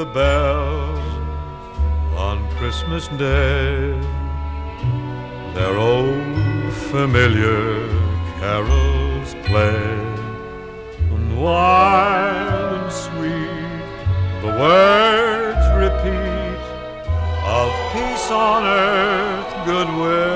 the bells on Christmas Day. Their old familiar carols play, and wild and sweet the words repeat of peace on earth, goodwill